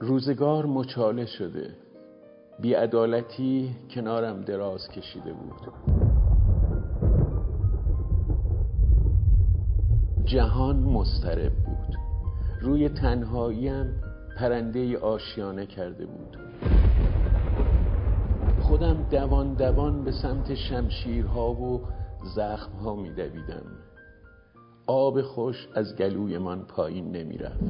روزگار مچاله شده، بی‌عدالتی کنارم دراز کشیده بود. جهان مضطرب بود، روی تنهاییم پرنده آشیانه کرده بود. خودم دوان دوان به سمت شمشیرها و زخمها می دویدم. آب خوش از گلوی من پایین نمی رفت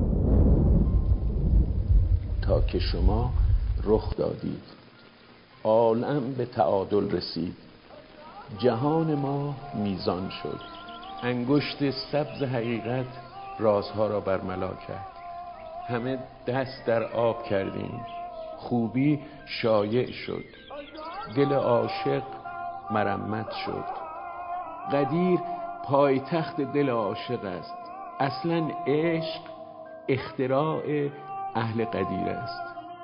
تا که شما رخ دادید. عالم به تعادل رسید، جهان ما میزان شد. انگشت سبز حقیقت رازها را برملا کرد. همه دست در آب کردیم، خوبی شایع شد، دل عاشق مرمت شد. قدیر پایتخت دل عاشق است. اصلا عشق اختراع اهل قدیر است.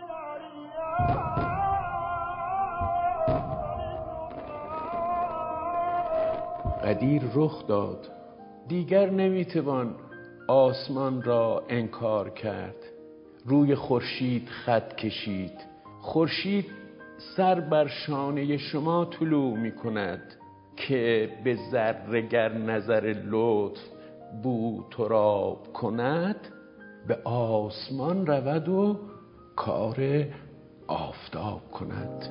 قدیر رخ داد، دیگر نمیتوان آسمان را انکار کرد. روی خورشید خط کشید. خورشید سر بر شانه شما طلوع میکند که به ذره گر نظر لطف بو تراب کند. به آسمان رود و کار آفتاب کند.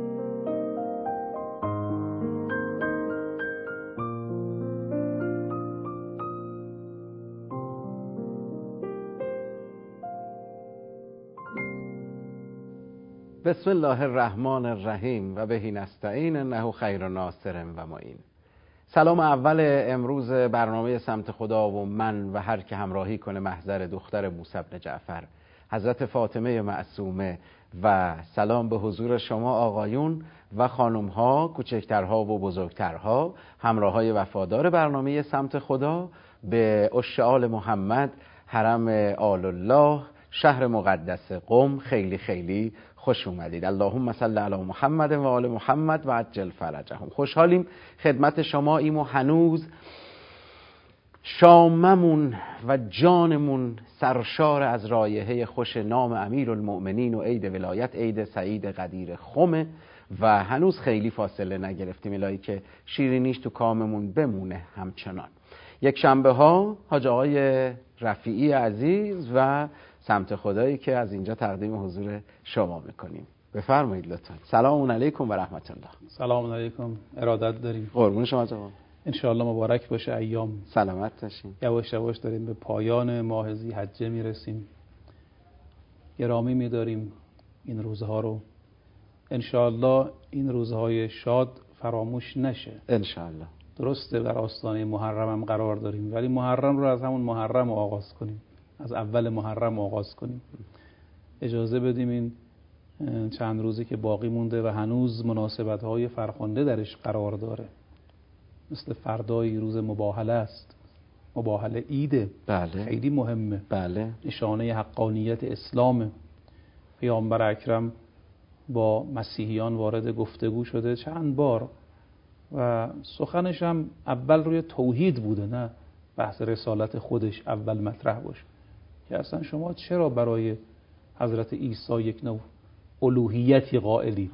بسم الله الرحمن الرحیم و بهی نستعین انه خیر ناصر و معین. سلام اول امروز برنامه سمت خدا و من و هر که همراهی کنه محضر دختر موسی بن جعفر حضرت فاطمه معصومه و سلام به حضور شما آقایون و خانومها، کوچکترها و بزرگترها، همراههای وفادار برنامه سمت خدا. به اشعال محمد، حرم آل الله، شهر مقدس قم خیلی خیلی خوش اومدید. اللهم صل علی محمد و آل محمد و عجل فرجهم. خوشحالیم خدمت شما ایم و هنوز شاممون و جانمون سرشار از رایحه خوش نام امیرالمؤمنین و عید ولایت، عید سعید قدیر خمه و هنوز خیلی فاصله نگرفتیم الهی که شیرینیش تو کاممون بمونه همچنان. یک شنبه ها حاج آقای رفیعی عزیز و سمت خدایی که از اینجا تقدیم حضور شما میکنیم. بفرمایید لطفا. سلام علیکم و رحمت الله. سلام علیکم. ارادت داریم. قربون شما جوان. انشاءالله مبارک باشه ایام. سلامت باشین. یواش یواش داریم به پایان ماه ذی‌حجه میرسیم. گرامی میداریم این روزها رو. انشاءالله این روزهای شاد فراموش نشه. انشاءالله. درسته در آستانه محرم هم قرار داریم، ولی محرم رو از همون محرم آغاز کنیم، از اول محرم آغاز کنیم. اجازه بدیم این چند روزی که باقی مونده و هنوز مناسبت‌های فرخنده درش قرار داره، مثل فردای روز مباهله است، مباهله عیده. بله. خیلی مهمه. بله. نشانه حقانیت اسلامه. پیامبر اکرم با مسیحیان وارد گفتگو شده چند بار و سخنش هم اول روی توحید بوده، نه بحث رسالت خودش اول مطرح باشه که اصلا شما چرا برای حضرت عیسی یک نوع الوهیتی قائلید.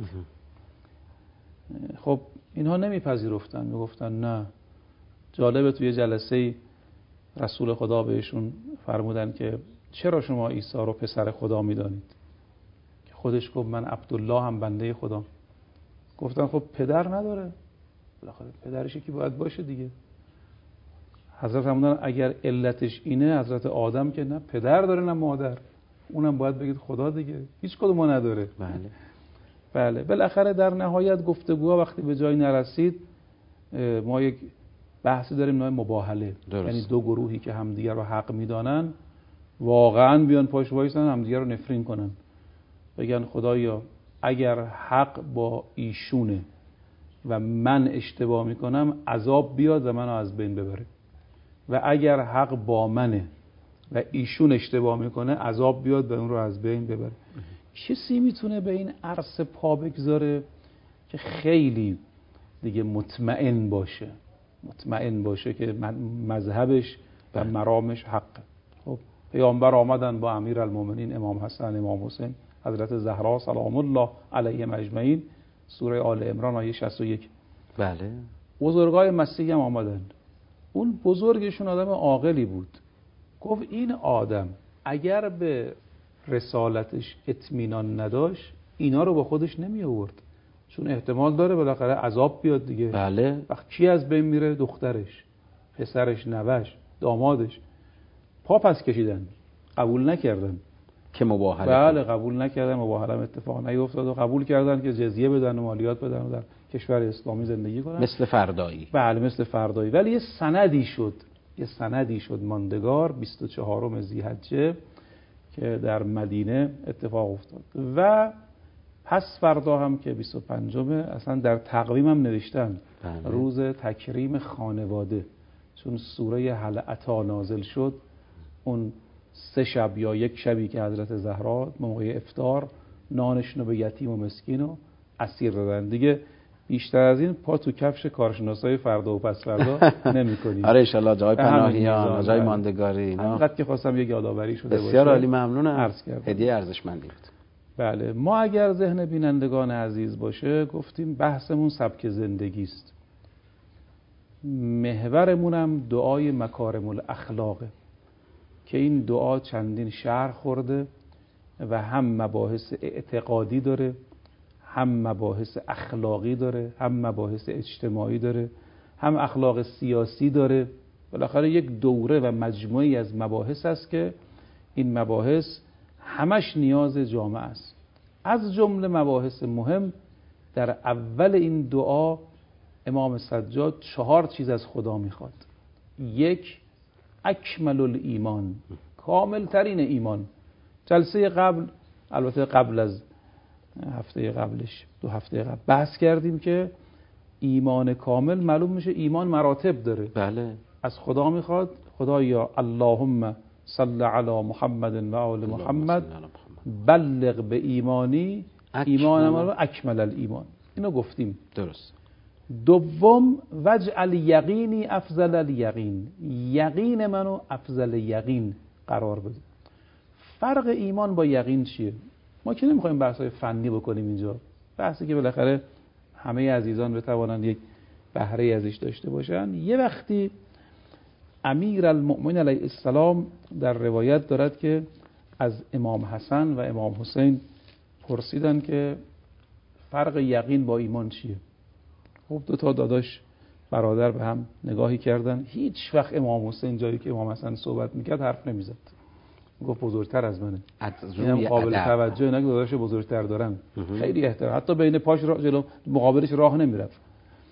خب اینها نمیپذیرفتن، میگفتن نه. جالبه توی جلسه رسول خدا بهشون فرمودن که چرا شما عیسی رو پسر خدا میدانید؟ که خودش گفت من عبدالله هم بنده خدا. گفتن خب پدر نداره، بالاخره پدرش یکی باید باشه دیگه. حضرت فرمودن اگر علتش اینه، حضرت آدم که نه پدر داره نه مادر، اونم باید بگید خدا دیگه، هیچ کدوم ما نداره. بله. بالاخره در نهایت گفتگوها وقتی به جای نرسید، ما یک بحثی داریم نام مباهله. یعنی دو گروهی که همدیگر رو حق میدانن واقعا بیان پاش وایسن همدیگر رو نفرین کنن، بگن خدایا اگر حق با ایشونه و من اشتباه میکنم عذاب بیاد و منو از بین ببره، و اگر حق با منه و ایشون اشتباه میکنه عذاب بیاد و اون رو از بین ببره. کسی میتونه به این عرصه پا بگذاره که خیلی دیگه مطمئن باشه که مذهبش و مرامش حقه؟ خب پیامبر آمدن با امیرالمومنین امام حسن امام حسین حضرت زهرا سلام الله علیهم اجمعین، سوره آل عمران آیه 61. بله. بزرگای مسیحی هم آمدن. اون بزرگشون آدم عاقلی بود، گفت این آدم اگر به رسالتش اطمینان نداشت اینا رو با خودش نمی آورد، چون احتمال داره بالاخره عذاب بیاد دیگه. بله. وقت کی از بین میره؟ دخترش، پسرش، نوش، دامادش. پا پس کشیدن، قبول نکردن که مباهله. بله قبول نکردن، مباهله اتفاق نیفتاد و قبول کردن که جزیه بدن و مالیات بدن و در کشور اسلامی زندگی کنن، مثل فردایی. بله مثل فردایی. ولی یه سندی شد ماندگار 24 ذی‌حجه که در مدینه اتفاق افتاد و پس فردا هم که 25 اصلا در تقویم هم نوشتن بله. روز تکریم خانواده، چون سوره هل اتی نازل شد اون 3 شب یا 1 شبی که حضرت زهرا موقع افطار نانشون رو به یتیم و مسکین و اسیر دادن. دیگه بیشتر از این پا تو کفش کارشناسای فردا و پس فردا نمی‌کنیم. آره ان شاءالله جای پناهیان، جای ماندگاری اینا. فقط که خواستم یک یادآوری شده باشه. بسیار عالی، ممنونم. عرض کردم. هدیه ارزشمندی بود. بله، ما اگر ذهن بینندگان عزیز باشه گفتیم بحثمون سبک زندگی است. محورمون هم دعای مکارم الاخلاقه که این دعا چندین شرح خورده و هم مباحث اعتقادی داره، هم مباحث اخلاقی داره، هم مباحث اجتماعی داره، هم اخلاق سیاسی داره. بالاخره یک دوره و مجموعی از مباحث است که این مباحث همش نیاز جامعه است. از جمله مباحث مهم در اول این دعا امام سجاد 4 چیز از خدا میخواد. 1 اکمل الایمان، کامل ترین ایمان. جلسه قبل، البته قبل از هفته قبلش 2 هفته قبل بحث کردیم که ایمان کامل معلوم میشه ایمان مراتب داره. بله. از خدا میخواد خدایا اللهم صل علی محمد و آل محمد بلغ به ایمانی ایمانم رو اکمل الایمان. اینو گفتیم درست. 2 وجعل یقینی افضل الیقین، یقین منو افضل یقین قرار بده. فرق ایمان با یقین چیه؟ ما که نمیخوایم بحث‌های فنی بکنیم اینجا، بحثی که بالاخره همه عزیزان بتوانند یک بهره ازش داشته باشن. یه وقتی امیرالمؤمنین علیه السلام در روایت دارد که از امام حسن و امام حسین پرسیدن که فرق یقین با ایمان چیه؟ خب 2 تا داداش برادر به هم نگاهی کردن. هیچ وقت امام حسین جایی که امام حسن صحبت میکرد حرف نمیزد، گفت بزرگتر از منه، اینم قابل توجه، اینا که داداش بزرگتر دارن خیلی احترام، حتی بین پاش جلو مقابلش راه نمیرفت.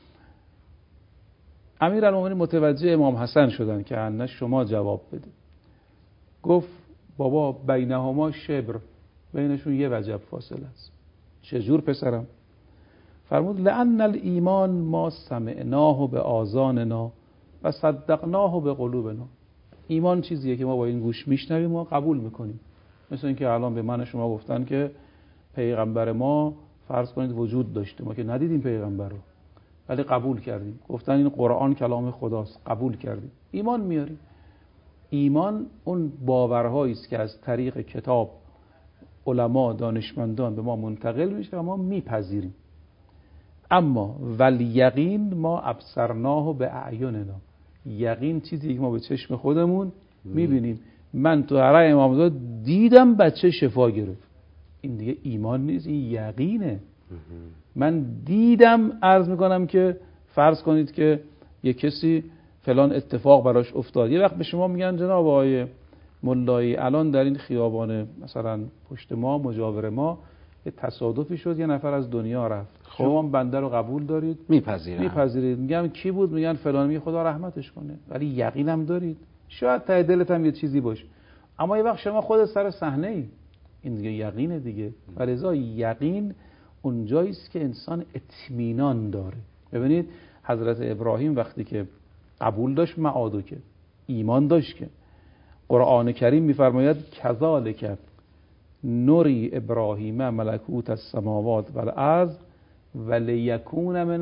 امیرالمومنین متوجه امام حسن شدن که نه شما جواب بده. گفت بابا بینهما شبر، بینشون 1 وجب فاصله است. چجور پسرم؟ فرمود لأن الایمان ما سمعناه به آذاننا و صدقناه به قلوبنا. ایمان چیزیه که ما با این گوش میشنویم و قبول میکنیم. مثل اینکه الان به من شما گفتن که پیغمبر ما فرض کنید وجود داشته، ما که ندیدیم پیغمبر رو ولی قبول کردیم. گفتن این قرآن کلام خداست، قبول کردیم، ایمان میاریم. ایمان اون باورهایی است که از طریق کتاب علما دانشمندان به ما منتقل میشه و ما میپذیریم. اما والیقین ما ابصرناه به اعیننا، یقین چیزی که ما به چشم خودمون میبینیم. من تو حرم امامزاده دیدم بچه شفا گرفت، این دیگه ایمان نیست، این یقینه. من دیدم، عرض میکنم که فرض کنید که یه کسی فلان اتفاق براش افتاد، یه وقت به شما میگن جناب آقای ملایی الان در این خیابان مثلا پشت ما مجاور ما یه تصادفی شد، یه نفر از دنیا رفت، شما بنده رو قبول دارید؟ میپذیرید. میگم کی بود؟ میگن فلان. میگه خدا رحمتش کنه. ولی یقینم دارید؟ شاید ته دلت هم یه چیزی باشه، اما یه وقت شما خودت سر صحنه ای، این دیگه یقینه دیگه. ولذا یقین اونجایی است که انسان اطمینان داره. ببینید حضرت ابراهیم وقتی که قبول داشت معادو که ایمان داشت، که قرآن کریم میفرماید کذالک نوری ابراهیم ملکوت السماوات والارض ولیکون من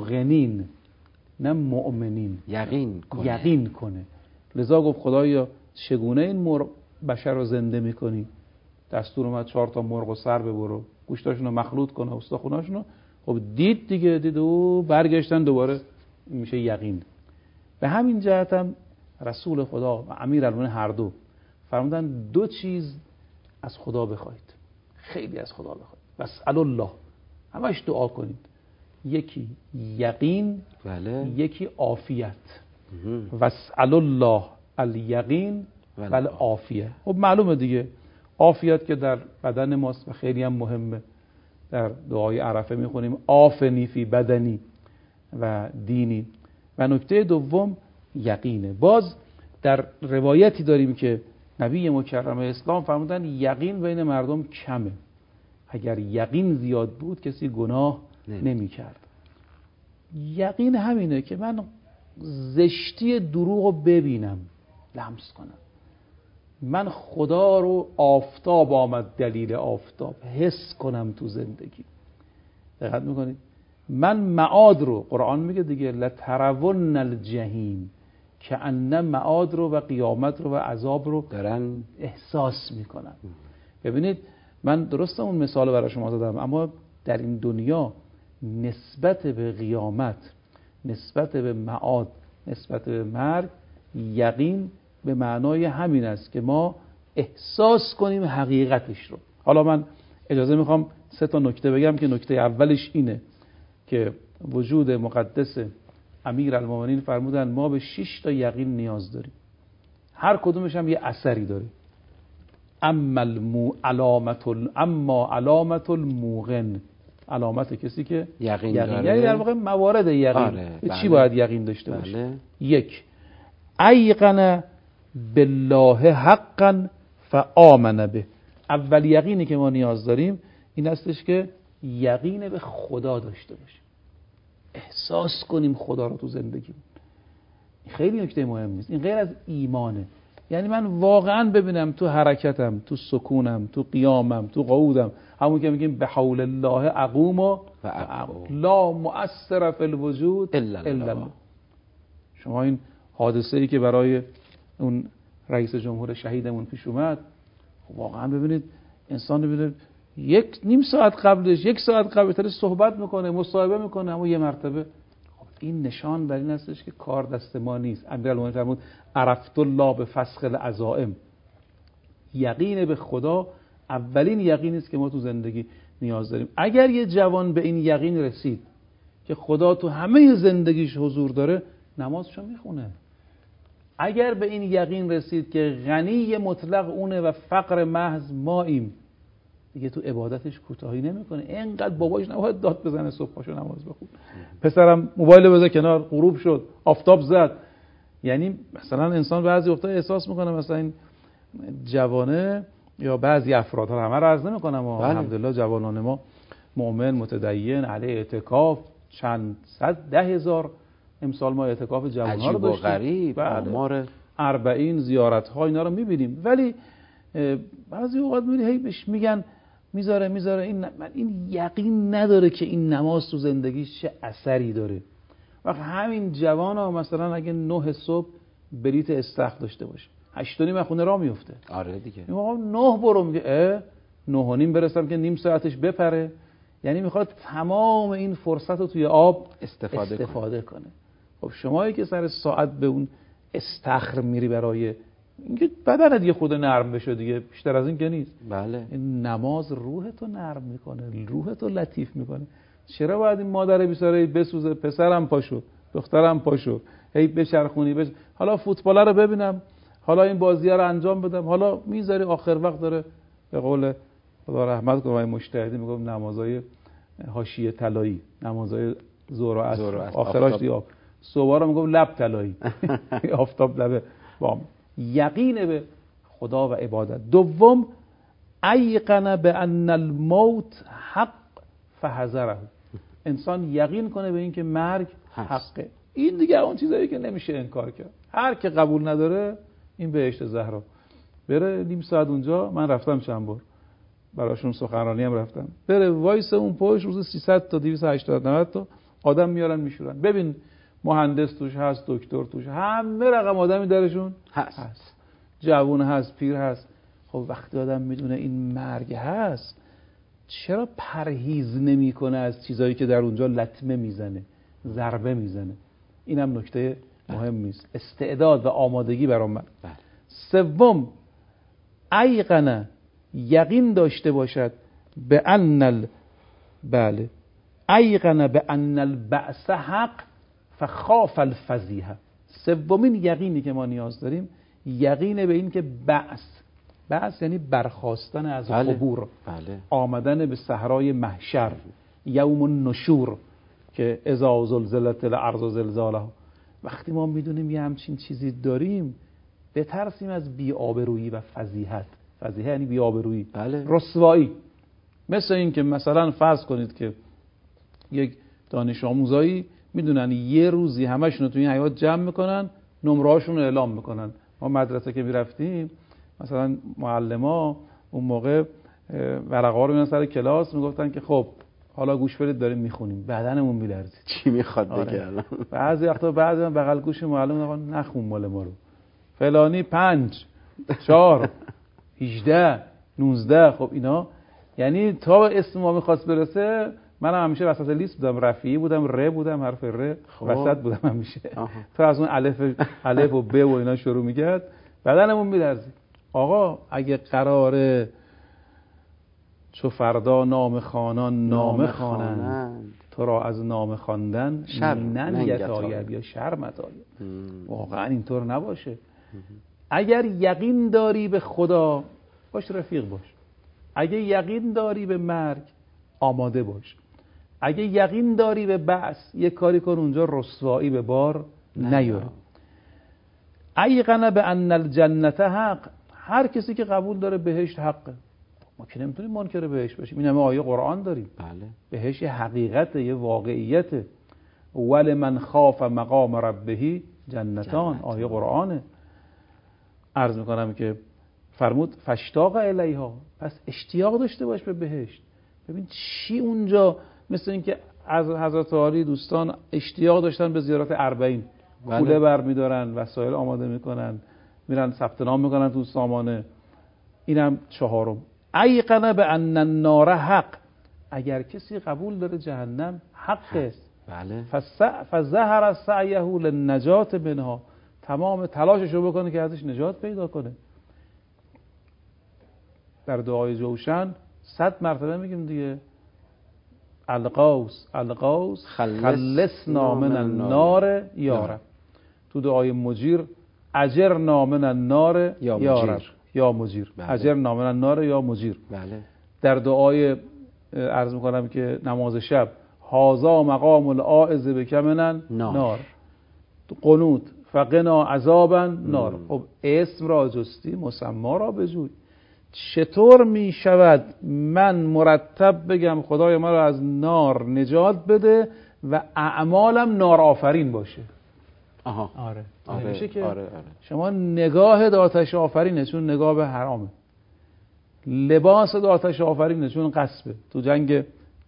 الموقنین، نه مؤمنین، یقین کنه. لذا گفت خدایا چگونه این مرغ بشر رو زنده میکنی؟ دستور اومد 4 تا مرغ و سر ببرو، گوشتاشون رو مخلوط کنه، استخوناشون رو. خب دید و برگشتن دوباره. این میشه یقین. به همین جهت هم رسول خدا و امیرالمومنین هر دو فرمودن 2 چیز از خدا بخواید، خیلی از خدا بخواید. واسأل الله، همش دعا کنید. یکی یقین، بله. یکی عافیت. واسأل الله الیقین و العافیه. خب معلومه دیگه، عافیت که در بدن ماست و خیلی هم مهمه. در دعای عرفه میخونیم عافنی فی بدنی و دینی. و نکته دوم یقینه. باز در روایتی داریم که نبی مکرم اسلام فرمودن یقین بین مردم کمه. اگر یقین زیاد بود کسی گناه نمی کرد. یقین همینه که من زشتی دروغ رو ببینم، لمس کنم. من خدا رو، آفتاب آمد دلیل آفتاب، حس کنم تو زندگی. دقت میکنید؟ من معاد رو، قرآن میگه دیگه لترون الجحیم، که ان معاد رو و قیامت رو و عذاب رو دارن احساس میکنم. ببینید من درسته اون مثال برای شما زدم، اما در این دنیا نسبت به قیامت، نسبت به معاد، نسبت به مرگ، یقین به معنای همین است که ما احساس کنیم حقیقتش رو. حالا من اجازه میخوام 3 تا نکته بگم که نکته اولش اینه که وجود مقدس امیرالمومنین فرمودن ما به 6 تا یقین نیاز داریم، هر کدومش هم یه اثری داره. اما علامت الموقن، علامت کسی که یقین داره، یعنی در واقع موارد یقین. آره، به چی باید یقین داشته بله. باشه؟ 1 ایقن بالله حقا فآمن به. اول یقینی که ما نیاز داریم این هستش که یقین به خدا داشته باشیم، احساس کنیم خدا رو تو زندگی. خیلی نکته مهم نیست، این غیر از ایمانه. یعنی من واقعا ببینم تو حرکتم، تو سکونم، تو قیامم، تو قعودم، همون که میگیم به حول الله اقوم و لا مؤثر فی الوجود الا الله. شما این حادثه ای که برای اون رئیس جمهور شهیدمون پیش اومد، واقعا ببینید انسان ببینید 1.5 ساعت قبلش، 1 ساعت قبلتر صحبت میکنه، مصاحبه میکنه، اما یه مرتبه. این نشان بر این هستش که کار دست ما نیست. امیرالمومنین فرمود عرفت الله به فسخ العزائم. یقین به خدا اولین یقینی است که ما تو زندگی نیاز داریم. اگر یه جوان به این یقین رسید که خدا تو همه زندگیش حضور داره، نمازشو میخونه. اگر به این یقین رسید که غنی مطلق اونه و فقر محض ماییم، دیگه تو عبادتش کوتاهی نمیکنه. اینقدر باباش نباید داد بزنه صبح پاشو نماز بخون، پسرم موبایل بذار کنار، غروب شد، آفتاب زد. یعنی مثلا انسان بعضی وقتا احساس میکنه مثلا این جوانه یا بعضی افراد، ها همه رو عرض نمیکنم، الحمدلله جوانان ما مؤمن متدین علی اعتکاف چند صد 10,000 امسال ما اعتکاف جوان‌ها رو داشتیم. غریب آمار 40 زیارت‌ها اینا رو می‌بینیم، ولی بعضی اوقات می‌بینی هی بهش میگن میذاره این یقین نداره که این نماز تو زندگیش چه اثری داره. وقت همین جوانا مثلا اگه 9 صبح بلیت استخر داشته باشه، 8:30 خونه راه میفته. آره دیگه. میگه 9 برو، میگه 9:30 برسم که نیم ساعتش بپره. یعنی میخواد تمام این فرصت رو توی آب استفاده کنه. خب شمایی که سر ساعت به اون استخر میری برای اینکه بدنت یه خود نرم بشه دیگه، بیشتر از این که نیست. بله. این نماز روحتو نرم میکنه، روحتو لطیف میکنه. چرا باید این مادر بیچاره بسوزه؟ پسرم پاشو، دخترم پاشو، هی بچرخونی حالا فوتبال رو ببینم، حالا این بازی‌ها رو انجام بدم، حالا میذاری آخر وقت داره به قول خدا رحمت کنه مجتهدی میگم نمازهای حاشیه طلایی، نمازهای ظهر و عصر آخراش دیاب، صبح رو میگم لب طلایی آفتاب لبه بام. یقین به خدا و عبادت. دوم ایقن به ان الموت حق فحذره. انسان یقین کنه به این که مرگ حقه. این دیگه اون چیزایی که نمیشه انکار کرد. هر که قبول نداره این بهشت زهرا بره نیم ساعت اونجا، من رفتم چند بار براشون سخنرانی هم رفتم، بره وایس اون پشت روز 300 تا 280 90 تا آدم میارن میشورن. ببین مهندس توش هست، دکتر توش، همه رقم آدمی درشون هست. جوون هست، پیر هست. خب وقتی آدم میدونه این مرگ هست، چرا پرهیز نمیکنه از چیزایی که در اونجا لطمه میزنه، ضربه میزنه؟ اینم نکته مهمی است، استعداد و آمادگی برای من. سوم، ایقنه، یقین داشته باشد به ان ایقنه به ان البعث حق فخاف الفضیحه. سومین یقینی که ما نیاز داریم، یقین به این که بعث یعنی برخاستن از قبور، آمدن به صحرای محشر، یوم النشور که اذا زلزلت الارض زلزالها. وقتی ما میدونیم یه همچین چیزی داریم، بترسیم از بی‌آبرویی و فضیحت. فضیحت یعنی بی‌آبرویی، رسوایی. مثل این که مثلا فرض کنید که یک دانش آموزایی میدونن یه روزی همشون رو توی این حیات جمع میکنن، نمره‌هاشون رو اعلام میکنن. ما مدرسه که میرفتیم مثلا معلما اون موقع ورقه‌ها رو می‌ذاشتن سر کلاس، میگفتن که خب حالا گوش بدید داریم میخونیم، بدنمون میلرزه چی میخواد بگه الان. بعضی وقتا بغل گوش معلم آقا نخون مال ما رو، فلانی 5 4 18 19. خب اینا یعنی تا اسم ما میخواست برسه، من همیشه وسط لیست بودم، رفیعی بودم، ر بودم، حرف ر وسط بودم همیشه. تا از اون الف و ب و اینا شروع میکرد، بدنمون میلرزه. آقا اگه قراره چو فردا نام خوانان نام خوانند، تو را از نام خواندن ننگت آید یا شرمت آید. واقعا اینطور نباشه. اگر یقین داری به خدا، باش رفیق باش. اگه یقین داری به مرگ، آماده باش. اگه یقین داری به بعث، یک کاری کن اونجا رسوایی به بار نیار. ایقنه به ان الجنت حق، هر کسی که قبول داره بهشت حقه. ما که نمیتونیم منکر بهشت باشیم. این همه آیه قرآن داریم. بله. بهشت یه حقیقته، یه واقعیته. ولمن خاف مقام ربه جنتان، آیه قرآنه. عرض میکنم که فرمود فاشتاق الیها، پس اشتیاق داشته باش به بهشت. ببین چی اونجا، مثل اینکه از حضرت عالی دوستان اشتیاق داشتن به زیارت 40. کوله برمیدارن، وسایل آماده میکنن، میرن ثبت نام میکنن تو سامانه. اینم 4. ایقنه به ان النار حق، اگر کسی قبول داره جهنم حقه. بله. فظهر سعیه للنجات منها، تمام تلاششو بکنه که ازش نجات پیدا کنه. در دعای جوشن 100 مرتبه میگیم دیگه، القوس خلصنا من النار یا رب. تو دعای مجیر اجرنا من النار یا مجیر. اجرنا من النار یا مجیر. بله. در دعای عرض میکنم که نماز شب هازا مقام العائذ بک من النار. تو قنوت فقنا عذابا نار. خب اسم را جستی، مسما را بجوی. چطور می شود من مرتب بگم خدای ما را از نار نجات بده و اعمالم نار آفرین باشه؟ آره. میشه که شما نگاه آتش آفرینه چون نگاه به حرامه، لباس آتش آفرینه چون غصبه. تو جنگ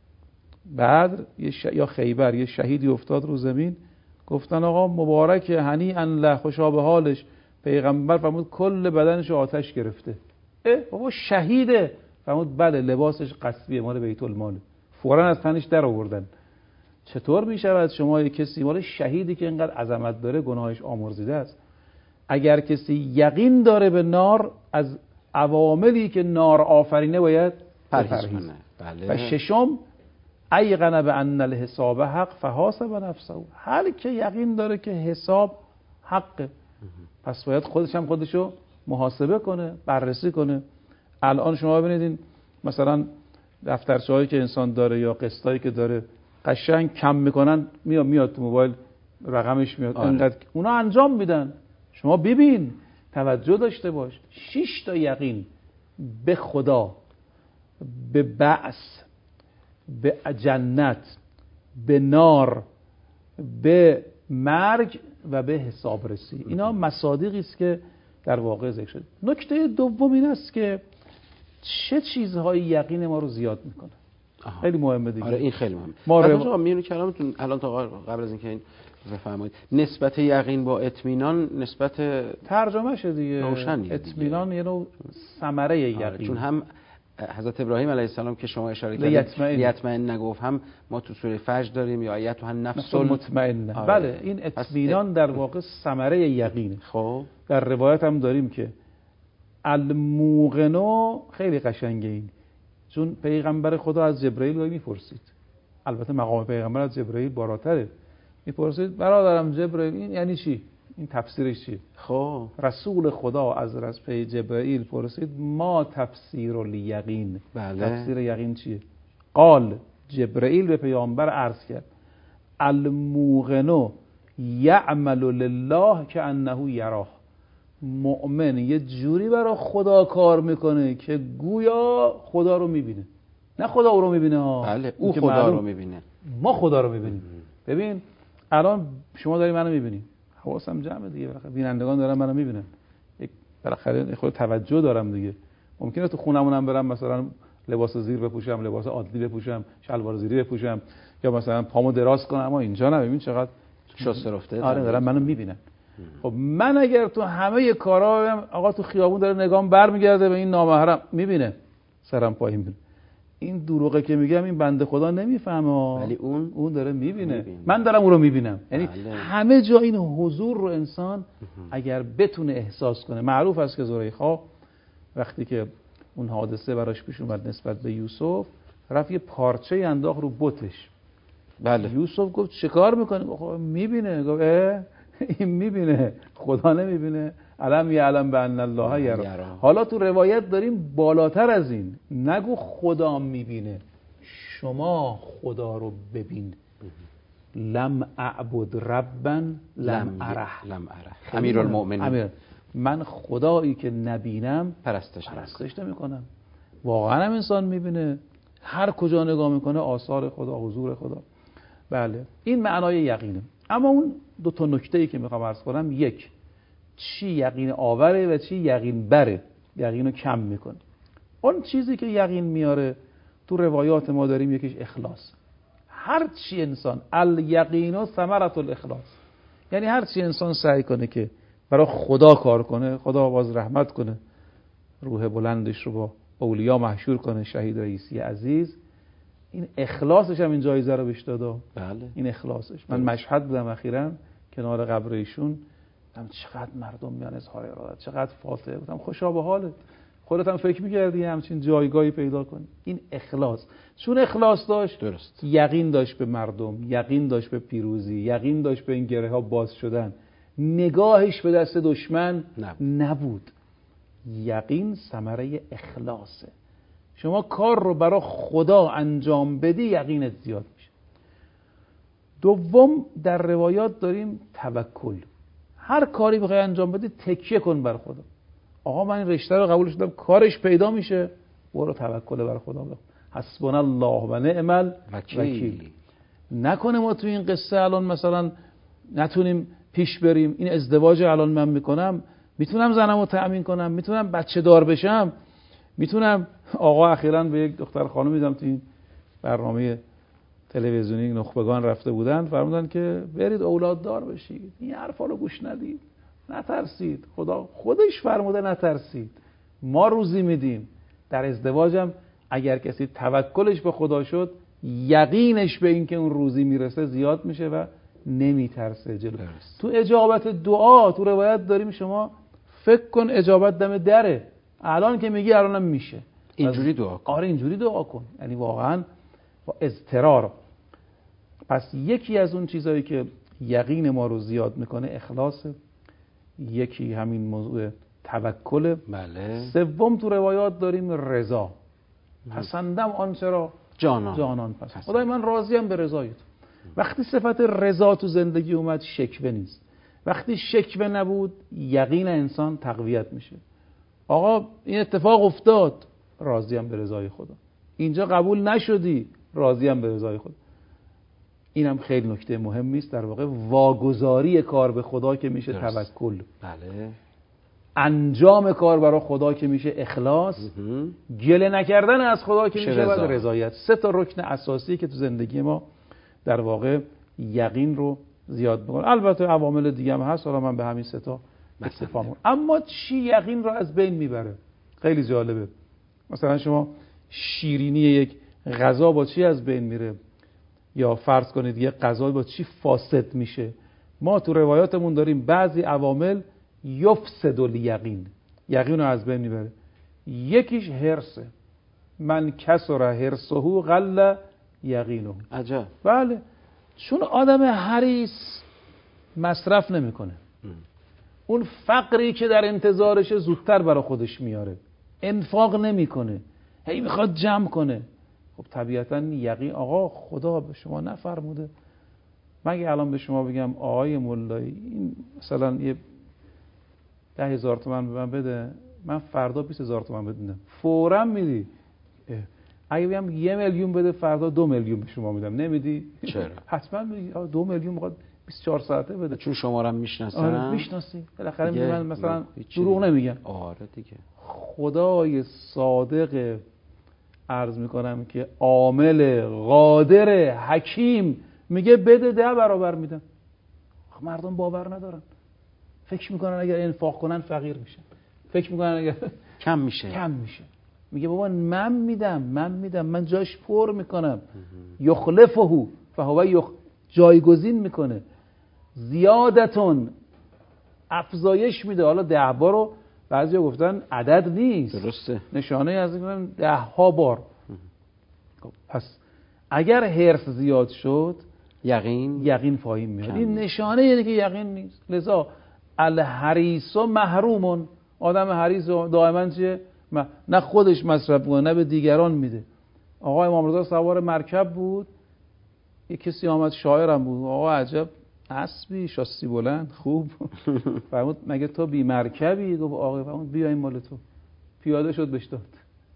بدر یا خیبر یه شهیدی افتاد رو زمین، گفتن آقا مبارک هنیئا له، خوشا به حالش. پیغمبر فرمود کل بدنش آتش گرفته. بابا شهیده. فرمود بله لباسش غصبیه، مال بیت المال. فوراً از تنش در آوردن. چطور می شود شما یک کسی مال شهیدی که اینقدر عظمت داره گناهش آمرزیده است؟ اگر کسی یقین داره به نار، از عواملی که نار آفرینه باید پرهیز کنه. بله. و 6 ایقنه به ان الحساب حق فحاسب نفسه، هر که یقین داره که حساب حقه، پس باید خودشو محاسبه کنه، بررسی کنه. الان شما ببینید مثلا دفترچه‌هایی که انسان داره یا قسطایی که داره قشنگ کم میکنن، میاد تو موبایل رقمش میاد. اینقدر اونا انجام میدن. شما ببین، توجه داشته باش. 6 تا یقین به خدا، به بعث، به جنت، به نار، به مرگ و به حسابرسی. اینا مصادیقی است که در واقع ذکر شد. نکته دوم این است که چه چیزهای یقین ما رو زیاد میکنه. خیلی مهمه دیگه. آره این خیلی مهمه. ما میونو کلامتون الان تا قبل از اینکه این بفرمایید. نسبت یقین با اطمینان نسبت ترجمه شده دیگه. روشنی اطمینان یه نوع ثمره یقین. چون هم حضرت ابراهیم علیه السلام که شما اشاره کردید یطمئن نگفت، هم ما تو سوره فجر داریم یا ایتها النفس المطمئنه. بله این اطمینان در واقع ثمره یقینه. خب در روایت هم داریم که الموقنو، خیلی قشنگه این، چون پیغمبر خدا از جبرئیل میپرسید، البته مقام پیغمبر از جبرئیل بالاتره، میپرسید برادرم جبرئیل این یعنی چی؟ این تفسیرش چیه؟ خب رسول خدا از پی جبرئیل پرسید ما تفسیر الیقین. بله. تفسیر یقین چیه؟ قال، جبرئیل به پیامبر عرض کرد الموقنو یعمل لله کأنه یراه. مؤمن یه جوری برای خدا کار میکنه که گویا خدا رو میبینه، نه خدا او رو میبینه ها. بله او خدا رو میبینه، ما خدا رو میبینیم. ببین الان شما داری منو میبینی، حواسم جمعه دیگه، بینندگان دارن منو میبینن، بالاخره خود توجه دارم دیگه. ممکنه تو خونمونم برم مثلا لباس زیر بپوشم، لباس عادی بپوشم، شلوار زیری بپوشم، یا مثلا پامو دراز کنم، اما اینجا نه. ببین چقدر شسته رفته. آره دارن منو میبینن. خب من اگر تو همه کارا آقا تو خیابون داره نگام برمیگرده به این نامحرم، میبینه سرم پایین میبینه، این دروغه که میگم این بنده خدا نمیفهمه، ولی اون داره میبینه. من دارم اون رو میبینم. یعنی همه جا این حضور رو انسان اگر بتونه احساس کنه. معروف است که زلیخا وقتی که اون حادثه براش پیش اومد نسبت به یوسف، رفت یه پارچه انداخت رو بتش. بله. یوسف گفت چه کار میکنه؟ گفت میبینه. گفت این میبینه، خدا نمیبینه؟ علم یعلم بان الله یرا. حالا تو روایت داریم بالاتر از این، نگو خدا میبینه، شما خدا رو ببین. لم اعبد ربا لم اره. امیرالمؤمنین، من خدایی که نبینم پرستش نمیکنم. واقعا هم انسان میبینه، هر کجا نگاه میکنه آثار خدا، حضور خدا. بله این معنای یقینه. اما اون دو تا نکته‌ای که میخوام عرض کنم، یک، چی یقین آوره و چی یقین بره، یقینو کم میکنه. اون چیزی که یقین میاره تو روایات ما داریم یکیش اخلاص. هر چی انسان الیقین ثمرة الاخلاص، یعنی هر چی انسان سعی کنه که برای خدا کار کنه، خدا باز رحمت کنه، روح بلندش رو با اولیا محشور کنه، شهید رئیسی عزیز، این اخلاصش هم این جایزه رو بهش داد. بله. این اخلاصش. من مشهد بودم اخیراً کنار قبر ایشون، دیدم چقدر مردم میان اظهار ارادت، چقدر فاتحه. گفتم خوشا به حالت، خودت هم فکر می‌کردی همچین جایگاهی پیدا کنی. این اخلاص، چون اخلاص داشت، درست، یقین داشت به مردم، یقین داشت به پیروزی، یقین داشت به این گره ها باز شدن، نگاهش به دست دشمن نبود. یقین ثمره اخلاصه. شما کار رو برای خدا انجام بدی، یقینت زیاد میشه. دوم، در روایات داریم توکل. هر کاری بخوای انجام بدی تکیه کن بر خدا. آقا من این رشته رو قبول شدم، کارش پیدا میشه، برو توکل بر خدا بکن. حسبنا الله و نعم الوکیل. نکنه ما تو این قصه الان مثلا نتونیم پیش بریم. این ازدواج الان من میکنم، میتونم زنمو تأمین کنم، میتونم بچه دار بشم، میتونم. آقا اخیراً به یک دختر خانم دیدم تو این برنامه تلویزیونی نخبگان رفته بودن، فرمودن که برید اولاد دار بشید. این حرفا رو گوش ندید، نترسید. خدا خودش فرموده نترسید، ما روزی میدیم. در ازدواجم اگر کسی توکلش به خدا شد، یقینش به این که اون روزی میرسه زیاد میشه و نمیترسه جلو. تو اجابت دعا تو روایت داریم شما فکر کن اجابت دم دره، الان که میگی الانم میشه، اینجوری دعا کن. آره اینجوری دعا کن، یعنی واقعا با اضطرار. پس یکی از اون چیزایی که یقین ما رو زیاد میکنه اخلاصه، یکی همین موضوع توکل. بله. سوم تو روایات داریم رضا. پسندم آنچه را جانان پسند. خدای من راضیم به رضایت. وقتی صفت رضا تو زندگی اومد، شکوه نیست. وقتی شکوه نبود، یقین انسان تقویت میشه. آقا این اتفاق افتاد، راضیم به رضای خدا. اینجا قبول نشدی، راضیم به رضای خدا. اینم خیلی نکته مهمی است. در واقع واگذاری کار به خدا که میشه توکل. بله. انجام کار برای خدا که میشه اخلاص. گله نکردن از خدا که میشه رضایت. 3 تا رکن اساسی که تو زندگی ما در واقع یقین رو زیاد میکنه. البته عوامل دیگه هم هست، حالا من به همین سه تا اکتفا میکنم. اما چی یقین رو از بین میبره؟ خیلی جالبه. مثلا شما شیرینی یک غذا با چی از بین میره؟ یا فرض کنید یک غذا با چی فاسد میشه؟ ما تو روایاتمون داریم بعضی عوامل یفسد الیقین، یقین رو از بین میبره. یکیش حرصه، من کسر حرصه قل یقینه. عجب. بله، چون آدم حریص مصرف نمیکنه، اون فقری که در انتظارش زودتر برای خودش میاره، انفاق نمیکنه، هی میخواد جمع کنه. خب طبیعتا یقین، آقا خدا به شما نفرموده. مگه الان به شما بگم آقای مولایی این مثلا یه 10,000 تومان به من بده، من فردا 20,000 تومان بدم، فوراً میدی؟ اگه بگم 1,000,000 بده، فردا 2,000,000 به شما میدم، نمیدی؟ چرا؟ حتما میگی 2,000,000 میخواد 24 ساعته بده. چون شما رو میشناسن. آره میشناسی، بالاخره میگه من مثلا دیگه دروغ نمیگم. آره دیگه. خدای صادق عرض میکنم که عامل، قادر، حکیم میگه بده 10 برابر میدم. مردم باور ندارن، فکر میکنن اگر انفاق کنن فقیر میشن، فکر میکنن اگر کم میشه. میگه بابا من میدم، من جاش پر میکنم. یخلفه فهو جایگزین میکنه. زیادتون افزایش میده. حالا 10 بار رو بعضیا گفتن عدد نیست، درسته، نشانه از اینکه 10 ها بار. پس اگر حرص زیاد شد یقین پایین میاد. این نشانه اینه که یقین نیست. لذا الحریص محرومون، آدم حریص دائما چیه؟ نه خودش مصرف میکنه نه به دیگران میده. آقا امام رضا سوار مرکب بود، یک کسی آمد، شاعرم بود، آقا عجب اسبی، شاسی بلند، خوب. فرمود مگه تو بی مرکبی؟ گفت آقا فرمود بیا این مال تو. پیاده شد بهش داد.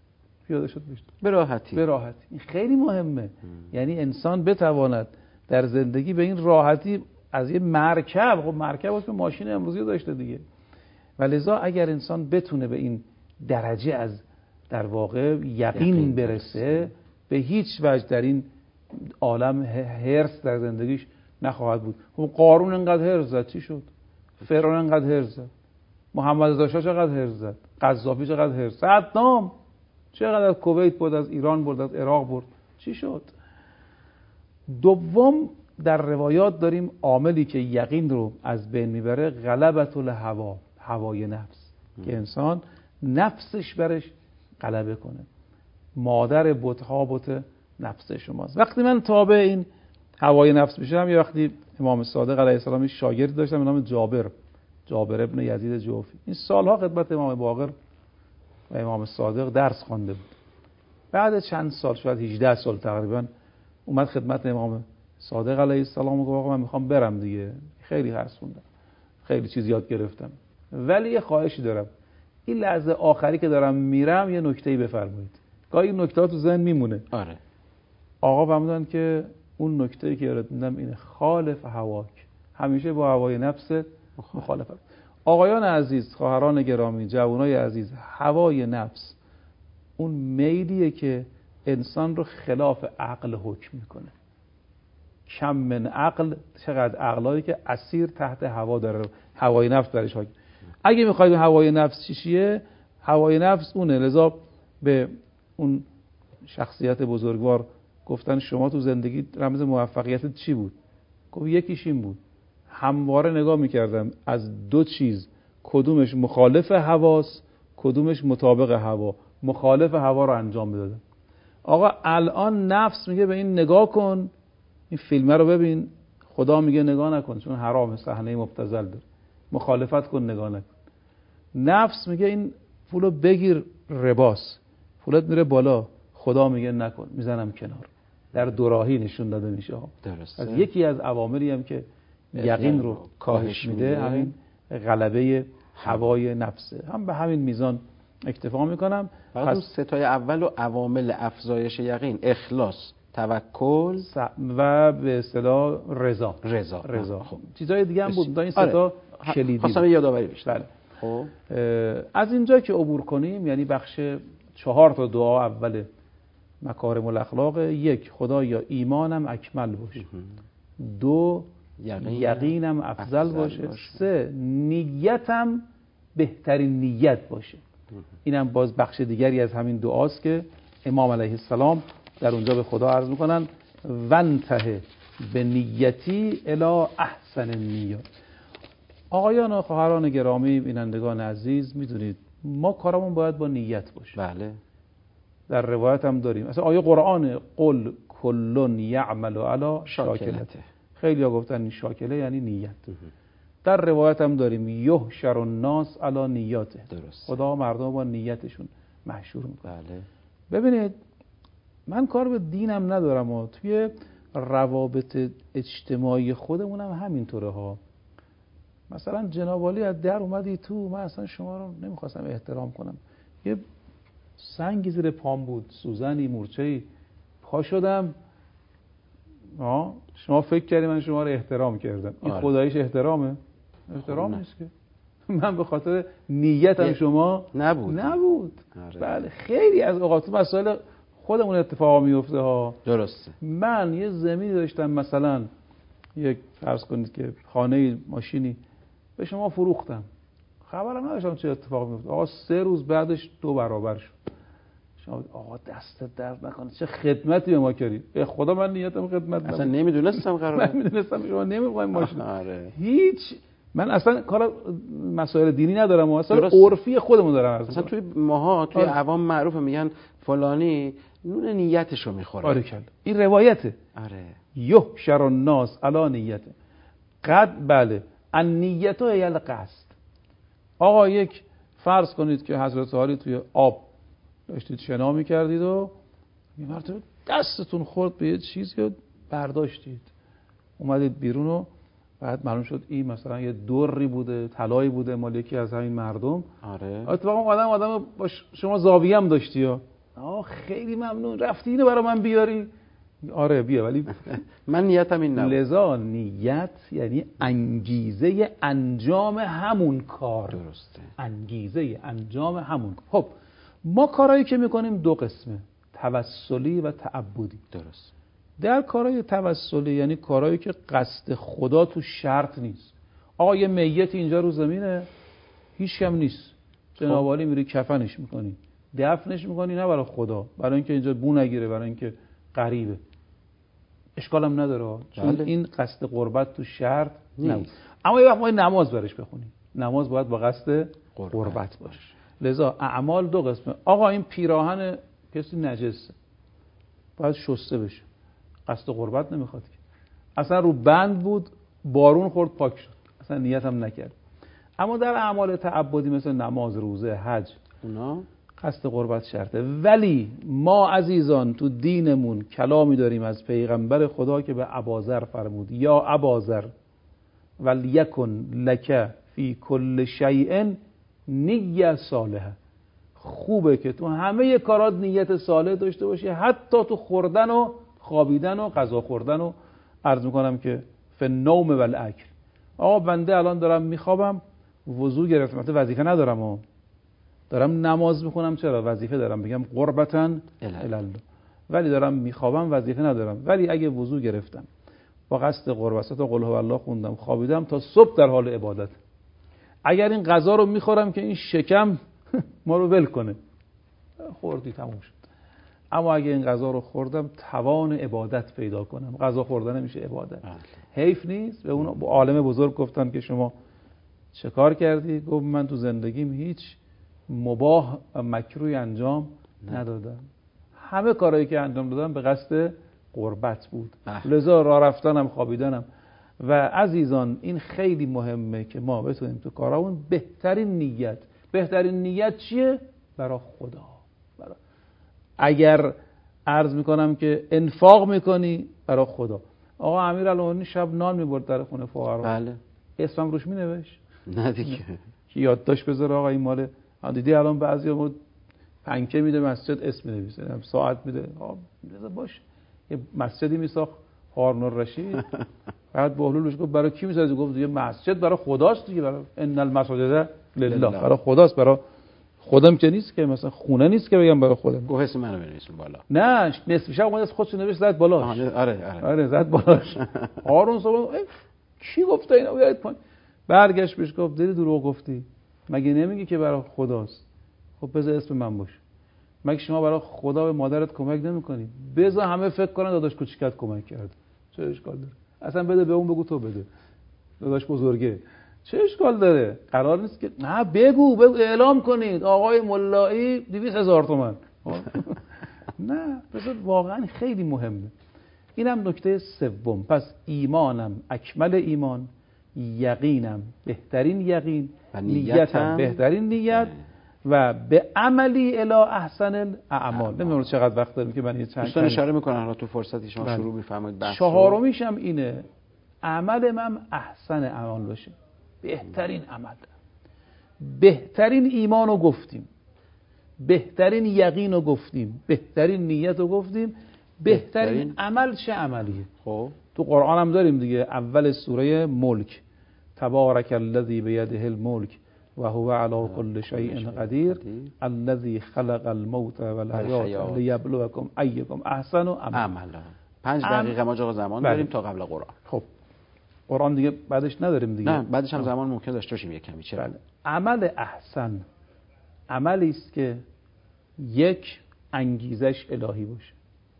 به راحتی. این خیلی مهمه. یعنی انسان بتواند در زندگی به این راحتی از یه مرکب، خب مرکب واسه ماشین امروزی داشته دیگه، ولذا اگر انسان بتونه به این درجه از در واقع یقین برسه، به هیچ وجه در این عالم حرص در زندگیش نخواهد بود. خب قارون انقدر حرص زد، چی شد؟ فرعون انقدر حرص زد، محمد رضا شاه چقدر حرص زد، قذافی چقدر حرص زد، صدام چقدر از کویت برد، از ایران برد، از عراق برد، چی شد؟ دوم در روایات داریم عاملی که یقین رو از بین میبره غلبت الهوا، هوای نفس، که انسان نفسش برش غلبه کنه. مادر بت‌ها بت نفس شماست. وقتی من تابع این هوای نفس میشم، یا وقتی امام صادق علیه السلام شاگرد داشتم به نام جابر ابن یزید جوفی، این سالها خدمت امام باقر و امام صادق درس خوانده بود. بعد چند سال، شاید 18 سال تقریبا، اومد خدمت امام صادق علیه السلام و گفت آقا من میخوام برم دیگه، خیلی درس خوندم، خیلی چیز یاد گرفتم، ولی یه خواهشی دارم، این لحظه آخری که دارم میرم یه نکته‌ای بفرمایید. گاهی این نکته ها تو ذهن میمونه. آره. آقا فرمودن که اون نکته‌ای که یادت میدم اینه، خالف هواک، همیشه با هوای نفست مخالفت. آقایان عزیز، خواهران گرامی، جوانای عزیز، هوای نفس اون میلیه که انسان رو خلاف عقل حکم میکنه. کم من عقل، چقدر عقلایی که اسیر تحت هوا داره، هوای نفس درش حاکم. اگه میخواید هوای نفس چیه؟ هوای نفس اونه. لذا به اون شخصیت بزرگوار گفتن شما تو زندگی رمز موفقیت چی بود؟ گفت یکیش این بود، همواره نگاه میکردم از دو چیز کدومش مخالف هواست، کدومش مطابق هوا، مخالف هوا رو انجام میدادم. آقا الان نفس میگه به این نگاه کن، این فیلمه رو ببین، خدا میگه نگاه نکن چون حرام، صحنه مبتذل داره، مخالفت کن، نگاه نکن. نفس میگه این پولو بگیر، رباس، پولت میره بالا، خدا میگه نکن، میزنم کنار. در دوراهی نشون داده میشه. درسته. از یکی از عواملی هم که یقین رو کاهش میده همین غلبه هوای نفسه. هم به همین میزان اکتفا میکنم. پس اون ستای اول و عوامل افزایش یقین، اخلاص، توکل و به اصطلاح رضا. خب چیزای دیگه هم بود، این ستا کلیدی. خواستم یادآوری بشه. بله. خب از اینجا که عبور کنیم، یعنی بخش 4 تا دعا اول مکارم الاخلاق: 1 خدایا ایمانم اکمل باشه، 2 یقینم افضل باشه. 3 نیتم بهترین نیت باشه. اینم باز بخش دیگری از همین دعاست که امام علیه السلام در اونجا به خدا عرض میکنن وانتهی به نیتی الی احسن النیات. آقایان و خواهران گرامی، بینندگان عزیز، میدونید ما کارمون باید با نیت باشه. بله. در روایت هم داریم مثلا آیه قرآن قل کل یعمل علی شاکلته. خیلی ها گفتن این شاکله یعنی نیت. در روایت هم داریم یحشر الناس علی نیاته. درست. خدا مردم با نیتشون محشور میکنه. بله. ببینید من کار به دینم ندارم و توی روابط اجتماعی خودمونم همینطوره ها. مثلا جناب عالی از در اومدی تو، من اصلا شما رو نمیخواستم احترام کنم، یه سنگی زیر پام بود، سوزنی، مورچه‌ای، پا شدم، شما فکر کردی من شما رو احترام کردم. این خداییش احترامه؟ احترام نیست که. من به خاطر نیتم شما نبود. بله خیلی از اوقات مسائل خودمون اتفاق میفته ها. درسته. من یه زمینی داشتم، مثلا یک فرض کنید که خانه ماشینی به شما فروختم، خبرم نداشتم چه اتفاقی میفته. آقا 3 روز بعدش 2 برابر شد. شما آقا دستت درد نکنه چه خدمتی به ما کردی. به خدا من نیتم خدمت نبود. اصلا نمیدونستم قراره. من میدونستم شما نمیخواید ماشین. هیچ. من اصلا کار مسائل دینی ندارم، اصلا عرفی خودمون دارم. اصلا توی ماها توی عوام معروفه، میگن فلانی نون نیتشو میخوره. آره کلا این روایته. آره. یحشر الناس علی نیته. بله النیت هی القصد. آقا یک فرض کنید که حضرت علی توی آب داشتید شنا می‌کردید و یه مرتبه دستتون خورد به یه چیزی و برداشتید، اومدید بیرون و بعد معلوم شد این مثلا یه دری بوده، طلایی بوده مال یکی از همین مردم. آره. اتفاقا آدم با شما زاویه هم داشتی ها. خیلی ممنون، رفتی اینو برای من بیاری. آره بیا، ولی من نیتم این نبود. لذا نیت یعنی انگیزه انجام همون کار. درسته. انگیزه انجام همون کار. خب ما کارهایی که میکنیم 2 قسمه، توسلی و تعبدی. درست. در کارهای توسلی یعنی کارهایی که قصد خدا تو شرط نیست. آقا یه میت اینجا رو زمینه، هیچ کم نیست، جناب عالی میری کفنش میکنی، دفنش میکنی، نه برای خدا، برای اینکه اینجا بو نگیره، برای اینکه غریبه، اشکالم نداره، چون این قصد قربت تو شرط نیست. اما یه وقت ما نماز برش بخونیم، نماز باید با قصد قربت باشه. لذا اعمال 2 قسمه. آقا این پیراهن کسی نجسه، باید شسته بشه، قصد قربت نمیخواد که، اصلا رو بند بود بارون خورد پاک شد، اصلا نیت هم نکرد. اما در اعمال تعبدی مثل نماز، روزه، حج، اونا قصد قربت شرطه. ولی ما عزیزان تو دینمون کلامی داریم از پیغمبر خدا که به اباذر فرمود یا اباذر ولیکن لک فی کل شیء نیه صالحه. خوبه که تو همه کارات نیت صالح داشته باشی، حتی تو خوردن و خوابیدن و غذا خوردن و عرض میکنم که فی النوم و الاکل. آقا بنده الان دارم میخوابم، وضو گرفتم، البته وظیفه ندارم و دارم نماز میخونم، چرا؟ وظیفه دارم، بگم قربتاً الله، ولی دارم میخوابم، وظیفه ندارم. ولی اگه وضو گرفتم با قصد قربت تا قل هو الله خوندم، خوابیدم، تا صبح در حال عبادت. اگر این غذا رو میخورم که این شکم ما رو ول کنه، خوردی تموم شد. اما اگه این غذا رو خوردم توان عبادت پیدا کنم، غذا خوردن میشه عبادت. حیف نیست؟ به اون عالم بزرگ گفتن که شما چه کار کردی؟ گفت من تو زندگیم هیچ مباح و مکروهی انجام ندادم، همه کارهایی که انجام دادم به قصد قربت بود. لذا راه رفتنم، خوابیدنم. و عزیزان این خیلی مهمه که ما بتونیم تو کارامون بهترین نیت چیه؟ برای خدا. اگر عرض میکنم که انفاق میکنی برای خدا. آقا امیرالمومنین شب نان میبرد در خونه فقرا، بله، اسمم روش مینوشت؟ نه دیگه، که یادداشت بذاره آقا این مال دیدی الان بعضیا پنکه میده مسجد اسم مینویسه، ساعت میده، باشه. یه مسجدی میساخت هارون الرشید، بعد بهلولش گفت برای کی میسازی؟ گفت دیگه مسجد برای خداست دیگه، برای ان المساجد لله، برای خداست، برای خودم که نیست که، مثلا خونه نیست که بگم برای خودم. گفت اسم منو بنویسون بالا. نه نصف شب اومد خودش نوشت زد بالاش. آره زد بالاش. هارون صبح کی گفته اینا بیاید پایین؟ برگشت بهش گفت داری دروغ گفتی، مگه نمیگی که برای خداست؟ خب بذار اسم من باشه. مگه شما برای خدا به مادرت کمک نمی‌کنی؟ بذار همه فکر کنن داداش کوچیکت کمک کرد. چه اشکال داره؟ اصلا بده به اون، بگو تو بده. داداش بزرگه. چه اشکال داره؟ قرار نیست که نه بگو اعلام کنید آقای ملایی 200,000 تومان. نه، بذار واقعا خیلی مهمه. اینم نکته سوم. پس ایمانم اکمل ایمان، یقینم بهترین یقین، نیتم بهترین نیت و به عملی الی احسن الاعمال. نمیدونم چقدر وقت داریم که من یه چند دوستان اشاره میکنن حالا تو فرصتی شما شروع می‌فرمایید بحث. چهارمیش هم اینه، عمل من احسن اعمال باشه، بهترین عمل. بهترین ایمانو گفتیم، بهترین یقینو گفتیم، بهترین نیتو گفتیم، بهترین عمل چه عملیه؟ خب تو قرآن هم داریم دیگه. اول سوره ملک، تبارک الذی بیده الملک و هو علی کل شیء قدیر الذی خلق الموت والحیات لیبلوکم ایکم احسن عملا. 5 دقیقه ما آقا زمان داریم تا قبل قرآن. خب قرآن دیگه بعدش نداریم دیگه. نه بعدش هم زمان ممکن داشته باشیم یک کمی. چرا؟ عمل احسن عملی است که یک، انگیزش الهی باشه،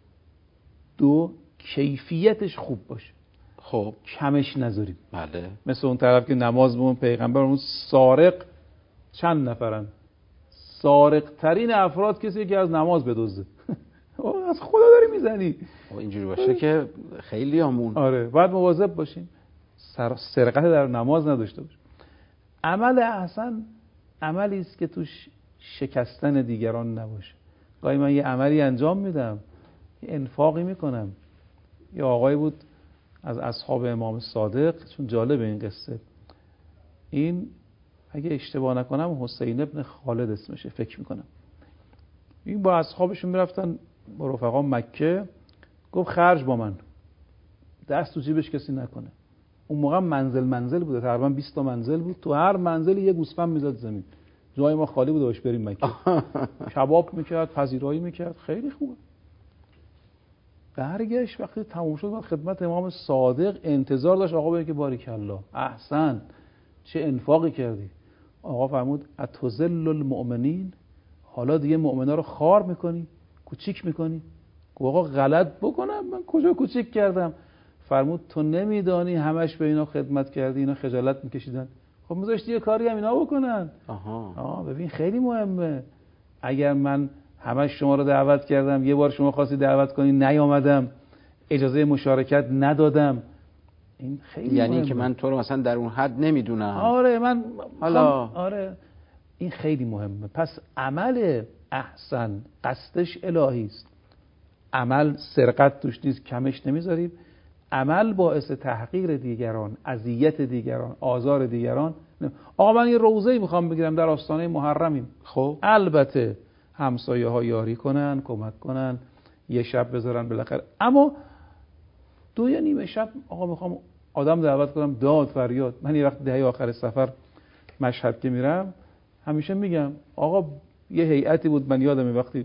دو، کیفیتش خوب باشه، خب کمش نذاریم. بله. مثل اون طرف که نماز بمون پیغمبرمون سارق چند نفرن؟ سارق ترین افراد کسی که از نماز بدزده. از خدا داری میزنی. اینجوری باشه که خیلی همون. آره باید مواظب باشیم سرقت در نماز نداشته باشیم. عمل احسن عملی است که توش شکستن دیگران نباشه. گاهی من یه عملی انجام میدم، یه انفاقی میکنم. یه آقای بود از اصحاب امام صادق، چون جالب این قصه، این اگه اشتباه نکنم حسین ابن خالد اسمشه فکر میکنم، این با اصحابشون میرفتن با رفقا مکه، گفت خرج با من، دست تو جیبش کسی نکنه. اون موقع منزل بوده، تقریبا 20 تا منزل بود، تو هر منزلی یه گوسفند میزد زمین، جای ما خالی بود باش بریم مکه. کباب میکرد، پذیرایی میکرد، خیلی خوبه. برگشت وقتی تموم شد من خدمت امام صادق انتظار داشت آقا بگه که باریکالله احسن چه انفاقی کردی. آقا فرمود اتذل المؤمنین، حالا دیگه مؤمنا رو خوار میکنی، کوچیک میکنی. آقا غلط بکنم من کجا کوچیک کردم؟ فرمود تو نمیدانی همش به اینا خدمت کردی، اینا خجالت میکشیدن، خب میذاشتی یه کاری هم اینا بکنن. ببین خیلی مهمه. اگر من همش شما رو دعوت کردم، یه بار شما خواستی دعوت کنی نیامدم، اجازه مشارکت ندادم، این خیلی یعنی مهمه. که من تو رو مثلا در اون حد نمیدونم. آره من حالا آره این خیلی مهمه. پس عمل احسن قصدش الهی است، عمل سرقت توش نیست، کمش نمیذاریم. عمل باعث تحقیر دیگران، اذیت دیگران، آزار دیگران. آقا من یه روزه‌ای میخوام بگیرم در آستانه محرمیم، خب البته همسایه ها یاری کنن، کمک کنن، یه شب بذارن بالاخره، اما 2 یا نیمه شب آقا میخوام آدم دعوت کنم، داد فریاد. من یه وقت دهه آخر سفر مشهد که میرم همیشه میگم آقا یه هیئتی بود، من یادمه وقتی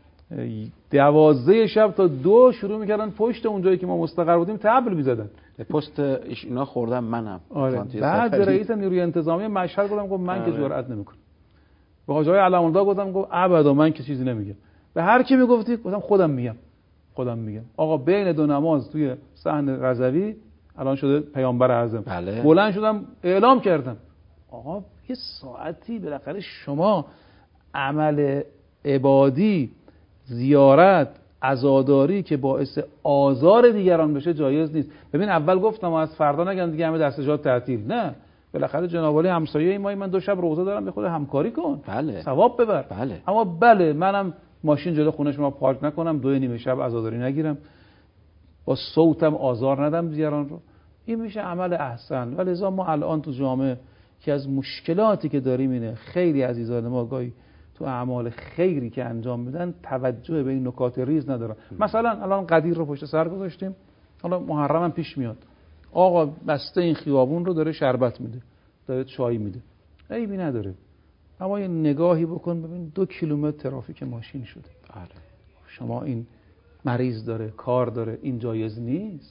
12 شب تا 2 شروع میکردن پشت اون جایی که ما مستقر بودیم طبل میزدن. پست اینا خوردم منم. آره. بعد رئیس نیروی انتظامی مشهد گفتم من که جرئت نمیکنم. به حاج آقای علم‌الله گفتم ابدا من که چیزی نمیگم. به هر کی میگفتی گفتم خودم میگم. آقا بین 2 نماز توی صحن رضوی الان شده پیامبر اعظم. بله. بلند شدم اعلام کردم آقا یه ساعتی بالاخره شما عمل عبادی، زیارت، عزاداری که باعث آزار دیگران بشه جایز نیست. ببین اول گفتم از فردا نگن دیگه همه دستجات تعطیل، نه بالاخره جناب عالی همسایه ما، من 2 شب روزه دارم، به خود همکاری کن، بله. ثواب ببر. بله. اما بله منم ماشین جلو خونه شما پارک نکنم، 2 نیمه شب عزاداری نگیرم، با صوتم آزار ندم دیگران رو، این میشه عمل احسن. ولذا ما الان تو جامعه که از مشکلاتی که داریم اینه، خیلی عزیزان ما گاهی تو اعمال خیری که انجام میدن توجه به این نکات ریز ندارن. مثلا الان قدیر رو پشت سر گذاشتیم، حالا محرم هم پیش میاد، آقا بسته این خیابون رو داره شربت میده، داره چای میده، عیبی نداره، اما یه نگاهی بکن ببین 2 کیلومتر ترافیک ماشین شده. شما این مریض داره، کار داره، این جایز نیست.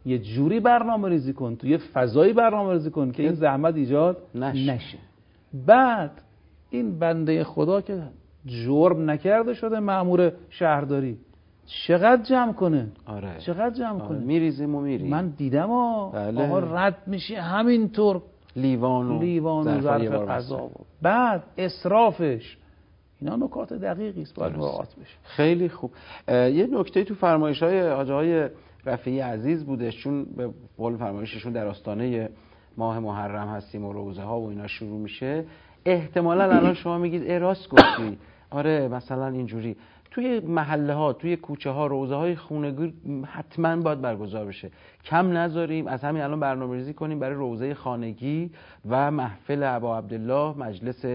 یه جوری برنامه ریزی کن، تو یه فضایی برنامه ریزی کن که این زحمت ایجاد نشه. بعد این بنده خدا که جرم نکرده شده مأمور شهرداری، چقدر جمع کنه؟ آره. چقدر جمع کنه؟ میریزیم و میریم. من دیدم آقا رد میشه همینطور لیوان و ظرف غذا. بعد اسرافش، اینا نکات دقیقی است باید مراعات بشه. خیلی خوب. یه نکته تو فرمایش‌های آقای رفیعی عزیز بودش، چون به قول فرمایششون در آستانه ماه محرم هستیم و روزه ها و اینا شروع میشه، احتمالاً الان شما میگید راست گفتی، آره مثلا اینجوری توی محله ها، توی کوچه ها روزه های خونگی حتما باید برگزار بشه، کم نذاریم. از همین الان برنامه‌ریزی کنیم برای روزه خانگی و محفل ابا عبدالله، مجلس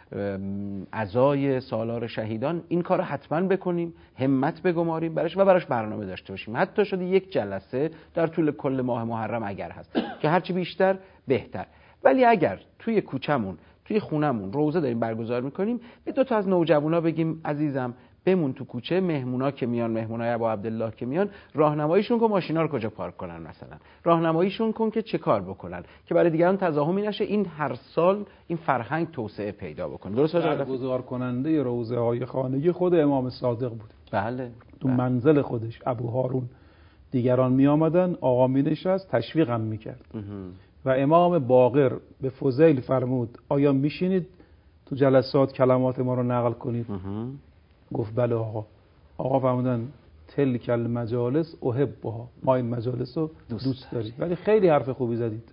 عزای سالار شهیدان، این کارو حتما بکنیم، همت بگماریم براش و براش برنامه داشته باشیم. حتی شده یک جلسه در طول کل ماه محرم اگر هست که هرچی بیشتر بهتر. ولی اگر توی کوچمون، توی خونمون روزه داریم برگزار میکنیم، به 2 تا از نوجوانا بگیم عزیزم بمون تو کوچه، مهمونا که میان، مهمونای ابا عبدالله که میان، راهنماییشون کن ماشینا رو کجا پارک کنن، مثلا راهنماییشون کن که چه کار بکنن که برای دیگران تزاحمی نشه، این هر سال این فرهنگ توسعه پیدا بکنه. درست برگزار کننده روزه های خانگی خود امام صادق بود. بله. تو منزل خودش ابو هارون، دیگران می آمدن، آقا می نشست تشویقم میکرد و امام باقر به فضیل فرمود آیا میشینید تو جلسات کلمات ما رو نقل کنید؟ گفت بله آقا. آقا فرمودن تلک المجالس احبها، ما این مجالس رو دوست داریم. ولی خیلی حرف خوبی زدید.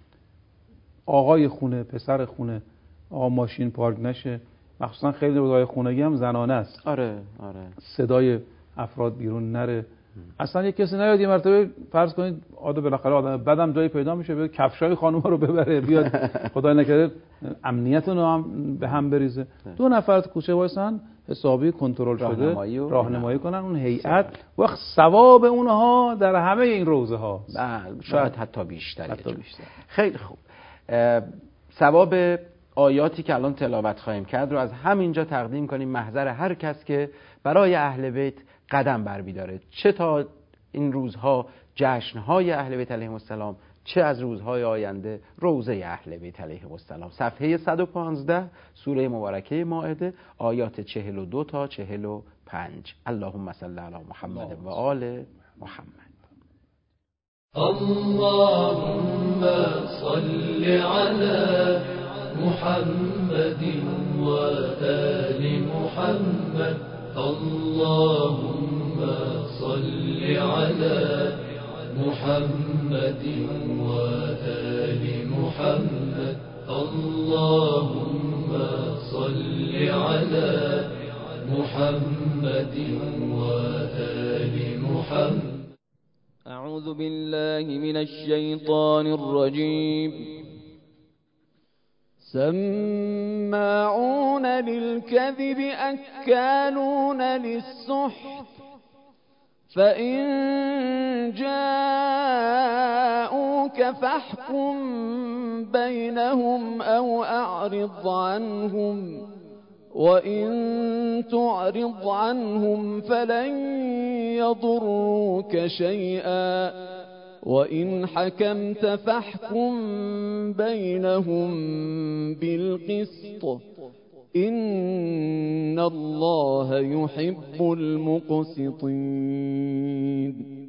آقای خونه، پسر خونه، آقا ماشین پارک نشه، مخصوصا خیلی روزهای خونگی هم زنانه است. آره. صدای افراد بیرون نره. اصلا یک کسی نیاد یه مرتبه فرض کنید بالاخره آدم بعدم جایی پیدا میشه بیاد کفشای خانوما رو ببره بیاد خدای نکرده امنیت رو هم به هم بریزه. 2 نفر تو کوچه وایسن حسابی کنترل شده راهنمایی کنن اون هیئت، وقت ثواب اونها در همه این روزه ها شاید حتی بیشتر. خیلی خوب. ثواب آیاتی که الان تلاوت خواهیم کرد رو از همینجا تقدیم کنیم محضر هر کس که برای اهل بیت قدم برمی‌داره، چه تا این روزها جشن‌های اهل بیت علیهم السلام، چه از روزهای آینده روزه اهل بیت علیهم السلام. صفحه 115 سوره مبارکه مائده آیات 42 تا 45. اللهم صل علی محمد و آل محمد. اللهم صل علی محمد و آل محمد. اللهم صل على محمد وآل محمد. اللهم صل على محمد وآل محمد. أعوذ بالله من الشيطان الرجيم. سماعون للكذب أكالون للسحت فإن جاءوك فاحكم بينهم أو أعرض عنهم وإن تعرض عنهم فلن يضروك شيئا وإن حكمت فاحكم بينهم بالقسط إن الله يحب المقسطين.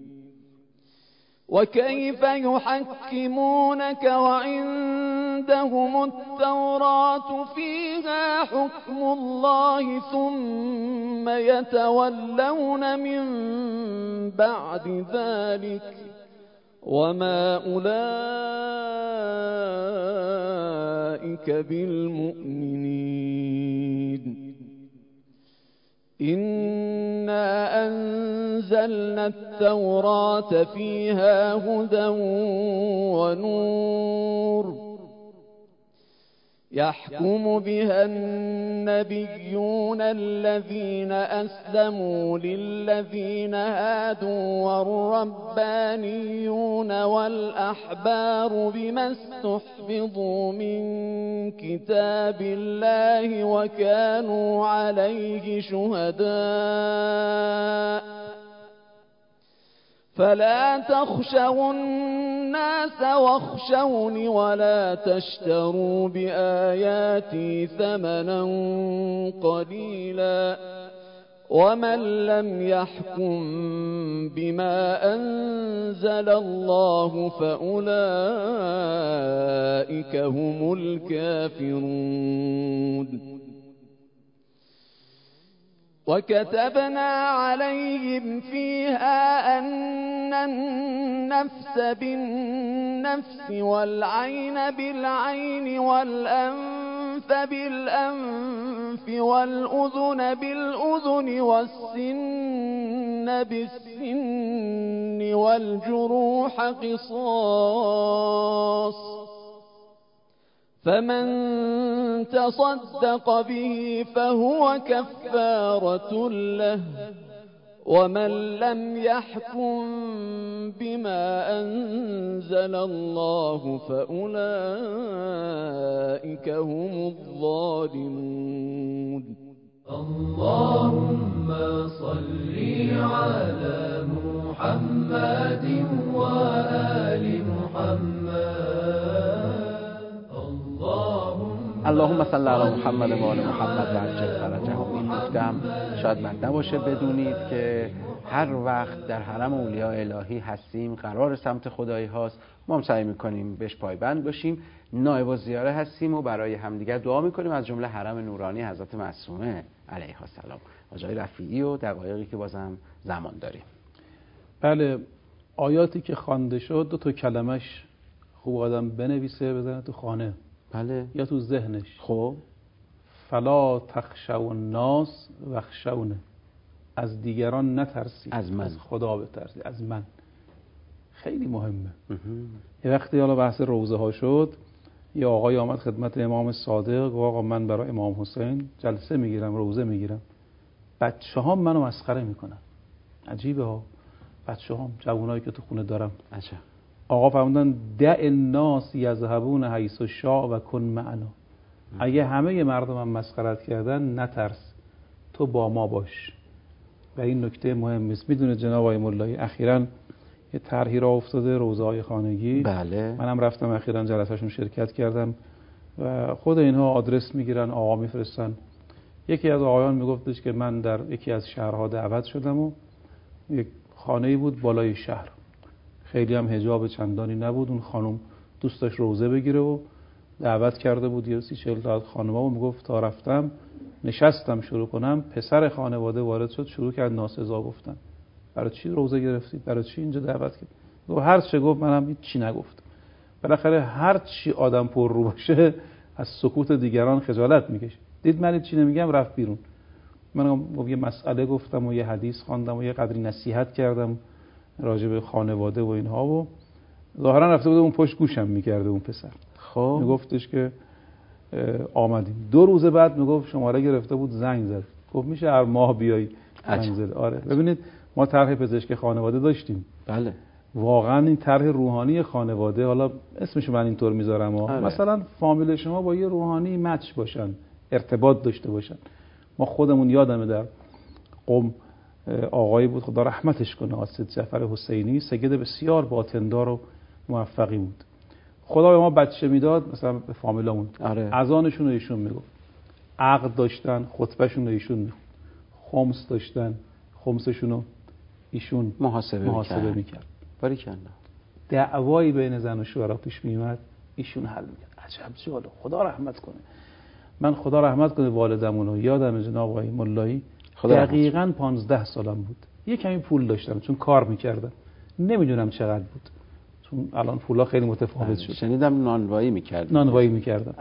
وكيف يحكمونك وعندهم التوراة فيها حكم الله ثم يتولون من بعد ذلك وما أولئك بالمؤمنين. إنا أنزلنا التوراة فيها هدى ونور يحكم بها النبيون الذين أسلموا للذين هادوا والربانيون والأحبار بما استحفظوا من كتاب الله وكانوا عليه شهداء فلا تخشوا الناس واخشوني ولا تشتروا بآياتي ثمنا قليلا ومن لم يحكم بما أنزل الله فأولئك هم الكافرون وكتبنا عليهم فيها أن النفس بالنفس والعين بالعين والأنف بالأنف والأذن بالأذن والسن بالسن والجروح قصاص فمن تصدق به فهو كفارة له ومن لم يحكم بما أنزل الله فأولئك هم الظالمون اللهم صل على محمد وآل محمد اللهم صل علی محمد و آل محمد و عجل فرجهم. این نکته هم شاید بد نباشه بدونید که هر وقت در حرم اولیاء الهی هستیم قرار سمت خدایی هاست، ما هم سعی میکنیم بهش پایبند باشیم، نایب الزیاره هستیم و برای همدیگر دعا میکنیم، از جمله حرم نورانی حضرت معصومه علیها السلام. آقای رفیعی و دقایقی که بازم زمان داریم. بله، آیاتی که خوانده شد 2 کلمش خوب آدم بنویسه بزنه تو خانه، بله، یا تو ذهنش. خب فلا تخشوا الناس واخشونی، از دیگران نترسید، از من، از خدا بترسید، از من. خیلی مهمه. یه وقتی حالا بحث روزه ها شد، یه آقای آمد خدمت امام صادق گفت آقا من برای امام حسین جلسه میگیرم، روزه میگیرم، بچه‌هام منو مسخره میکنن. عجیبه ها، بچه‌هام، جوانایی که تو خونه دارم. عجب. آقا فرمودن دع الناس یذهبون حیث شاء و کن معنا. اگه همه مردمم مسخرت کردن نترس، تو با ما باش. و این نکته مهمی است. میدونه جناب آقای مولایی اخیراً یه طرحی راه افتاده، روزه‌های خانگی. بله. منم رفتم اخیراً جلسه‌شون شرکت کردم و خود اینها آدرس میگیرن، آقا میفرستن. یکی از آقایان میگفتش که من در یکی از شهرها دعوت شدم و یک خانه‌ای بود بالای شهر، خیلی هم حجاب چندانی نبود. اون خانم دوست داشت روزه بگیره و دعوت کرده بود یه 30-40 تا خانم‌ها و میگفت تا رفتم نشستم شروع کنم، پسر خانواده وارد شد شروع کرد ناسزا گفتن. برای چی روزه گرفتید؟ برای چی اینجا دعوت کرد؟ گفت هر چه گفت منم هیچ چی نگفت. بالاخره هر چی آدم پر رو باشه از سکوت دیگران خجالت میکشه. دید من چی نمیگم، رفت بیرون. من یه مسئله گفتم و یه حدیث خواندم و یه قدری نصیحت کردم راجع به خانواده و اینها و ظاهرا رفته بود اون پشت گوشم میکرده اون پسر. خب میگفتش که آمدیم. 2 روز بعد میگفت شماره گرفته بود، زنگ زد، گفت میشه هر ماه بیای زنگ زد. آره ببینید ما طرح پزشک خانواده داشتیم. بله. واقعا این طرح روحانی خانواده، حالا اسمش من اینطور میذارم مثلا فامیل شما با یه روحانی مچ باشن، ارتباط داشته باشن. ما خودمون یادمه در قم آقایی بود خدا رحمتش کنه، آسد جعفر حسینی، سید بسیار باطندار و موفقی بود. خدا به ما بچه میداد، مثلا به فامیلامون اذانشون رو ایشون میگفت، عقد داشتن خطبهشون رو ایشون میگفت، خمس داشتن خمسشون رو ایشون محاسبه میکرد. باریکلا. دعوایی بین زن و شوهر پیش میومد ایشون حل میکرد. عجب جالب، خدا رحمت کنه. من خدا رحمت کنه والدمونو، یادم جناب آقای مولایی دقیقاً 15 سالم بود، یه کمی پول داشتم چون کار میکردم، نمیدونم چقدر بود چون الان پولا خیلی متفاوت شد. شنیدم نانوایی میکردم. نانوایی میکردم.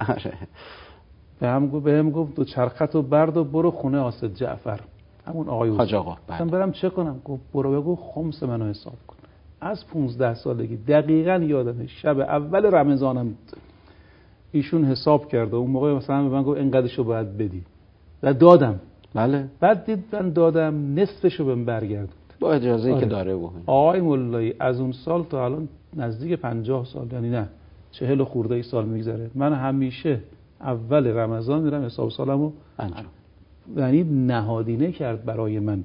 بهم گفت 2 چرختو برد و برو خونه آسد جعفر، همون آقای حاج آقا. من برم چه کنم؟ گفت برو بگو خمس منو حساب کن. از 15 سالگی دقیقاً یادمه، شب اول رمضانم بود، ایشون حساب کرده اون موقع مثلا به من گفت اینقدرشو باید بدی و دادم. بله. بعد دید من دادم نصفشو بهم برگردوند با اجازه‌ای که داره. آقای مولایی از اون سال تا الان نزدیک 50 سال، یعنی نه 40 خورده سال میگذره، من همیشه اول رمضان میرم حساب سالمو انجام. یعنی نهادینه کرد برای من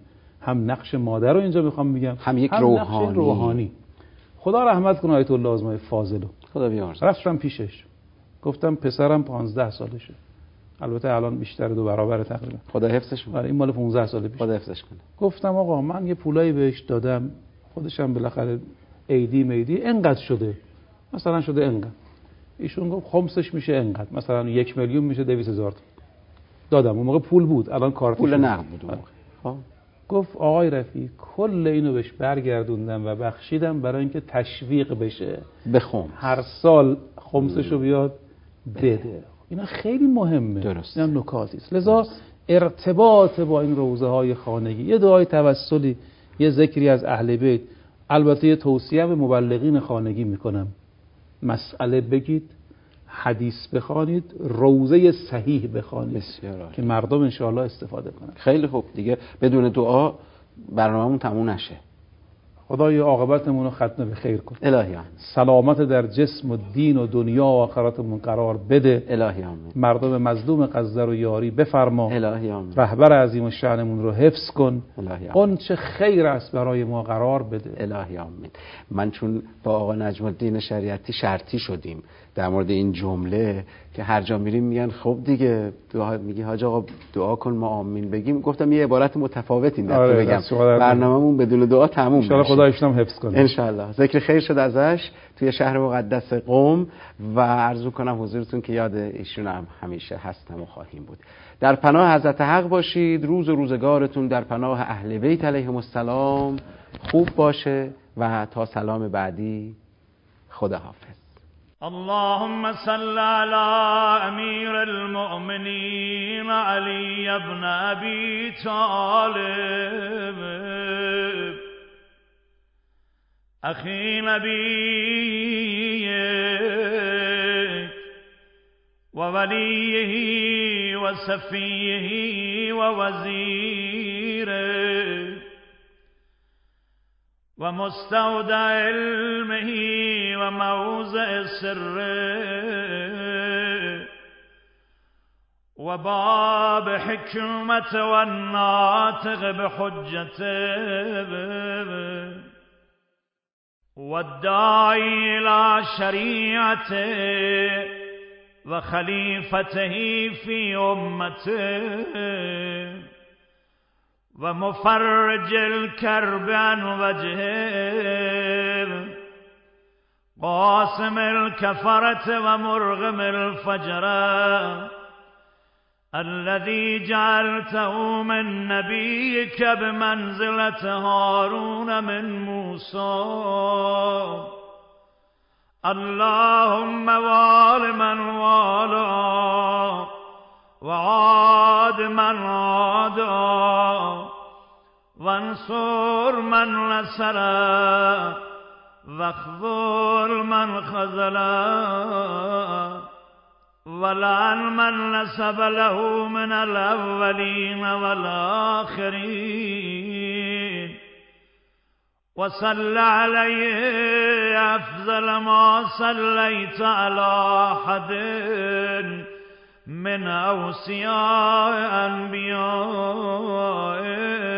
هم نقش مادر رو اینجا میخوام بگم، هم یک نقش روحانی. خدا رحمت کنه آیت الله آزمای فاضلو. خدا بیامرزه. رفتم پیشش گفتم پسرم 15 سالشه، البته الان بیشتر 2 برابر تقریبا. خدا حفظش کنه. این مال 15 سال پیش. خدا حفظش کنه. گفتم آقا من یه پولایی بهش دادم، خودشم بالاخره ایدی انقدر شده، مثلا شده انقدر. ایشون گفت خمسش میشه انقدر، مثلا 1 میلیون میشه 200,000 دادم. اون موقع پول بود، الان کارت پول نقد بود اون موقع. گفت آقای رفیع کل اینو بهش برگردوندم و بخشیدم برای اینکه تشویق بشه بخوام هر سال خمسشو بیاد بده. اینا خیلی مهمه. درست. اینا نکاتی است. لذا ارتباط با این روزه های خانگی، یه دعای توسلی، یه ذکری از اهل بیت، البته یه توصیه به مبلغین خانگی میکنم، مسئله بگید، حدیث بخوانید، روزه صحیح بخوانید که مردم انشاءالله استفاده کنن. خیلی خوب. دیگه بدون دعا برنامه‌مون تموم نشه. خدای عاقبتمون رو ختم به خیر کن. الهی آمین. سلامت در جسم و دین و دنیا و آخرتمون قرار بده. الهی آمین. مردم مظلوم غزه رو یاری بفرما. الهی آمین. رهبر عظیم الشأنمون رو حفظ کن. الهی آمین. اون چه خیر است برای ما قرار بده. الهی آمین. من چون با آقا نجم الدین شریعتی شرطی شدیم در مورد این جمله که هر جا میریم میگن خب دیگه دعا، میگی حاج آقا دعا کن ما آمین بگیم، گفتم یه عبارت متفاوت این دفعه بگم برنامه‌مون بدون دعا تموم میشه. ان شاء الله خدا ایشون حفظ کنه. ان شاء الله. ذکر خیر شد ازش توی شهر مقدس قم و عرض کنم حضورتون که یاد ایشون هم همیشه هستم و خواهیم بود. در پناه حضرت حق باشید. روز و روزگارتون در پناه اهل بیت علیهم السلام خوب باشه و تا سلام بعدی خدا حافظ. اللهم صل على امير المؤمنين علي بن ابي طالب اخي نبيك ووليه وصفيه ووزيره ومستودع علمه وموضع سره وباب حكمة والناطق بحجته والداعي إلى شريعته وخليفته في أمته ومفرج الكرب عن وجهه قاسم الكفرة ومرغم الفجرة الذي جعلته من نبيك بمنزلة هارون من موسى اللهم وال من والاه وعاد من عادا وانصر من نصره واخذل من خذله ولعن من نسب له من الأولين والآخرين وصل عليه أفضل ما صليت على أحد من أوصياء أنبيائه